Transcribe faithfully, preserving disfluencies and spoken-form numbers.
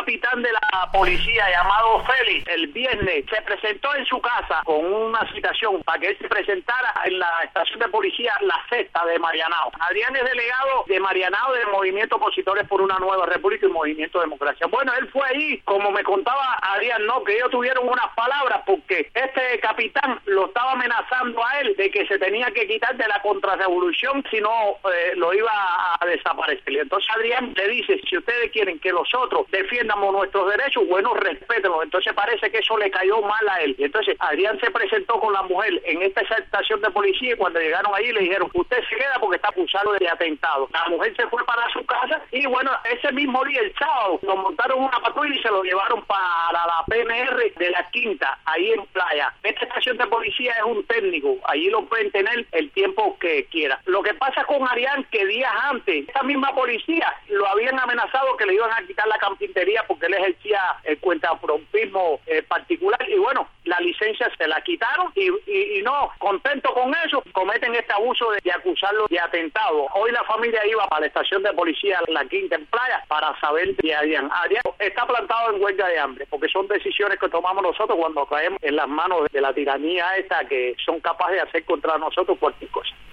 capitán de la policía llamado Félix el viernes se presentó en su casa con una citación para que él se presentara en la estación de policía La Sexta de Marianao. Adrián es delegado de Marianao del Movimiento Opositores por una Nueva República y Movimiento Democracia. Bueno, él fue ahí, como me contaba Adrián, no, que ellos tuvieron unas palabras porque este capitán lo estaba amenazando a él de que se tenía que quitar de la contrarrevolución si no eh, lo iba a desaparecer. Y entonces Adrián le dice, si ustedes quieren que los otros defiendamos nuestros derechos, bueno, respétenlos. Entonces parece que eso le cayó mal a él. Y entonces Adrián se presentó con la mujer en esta estación de policía y cuando llegaron allí le dijeron, usted se queda porque está acusado de atentado. La mujer se fue para su casa y bueno, ese mismo día, el sábado, lo montaron una patrulla y se lo llevaron para la P N R de la Quinta, ahí en Playa. Esta estación de policía es un técnico, allí lo pueden tener el tiempo que quiera. Lo que pasa con Adrián, que días antes, esta misma policía lo habían amenazado que le iban a quitar la carpintería porque él ejercía el cuentapropismo eh, particular y bueno, la licencia se la quitaron y, y, y no, contento con eso, cometen este abuso de, de acusarlo de atentado. Hoy la familia iba para la estación de policía La Quinta en Playa para saber de Adrián. Adrián está plantado en huelga de hambre porque son decisiones que tomamos nosotros cuando caemos en las manos de la tiranía esta que son capaces de hacer contra nosotros cualquier cosa.